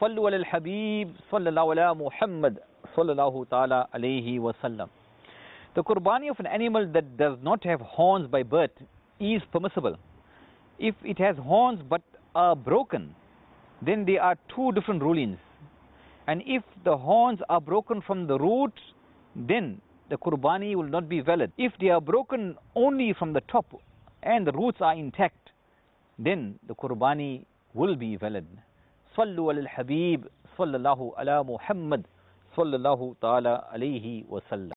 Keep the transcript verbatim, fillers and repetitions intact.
Sallu ala al-Habib, sallallahu ala Muhammad, sallallahu ta'ala alayhi wa sallam. The qurbani of an animal that does not have horns by birth is permissible. If it has horns but are broken, then there are two different rulings. And if the horns are broken from the roots, then the qurbani will not be valid. If they are broken only from the top and the roots are intact, then the qurbani will be valid. Sallu ala al-Habib, sallallahu ala Muhammad, sallallahu ta'ala alayhi wa sallam.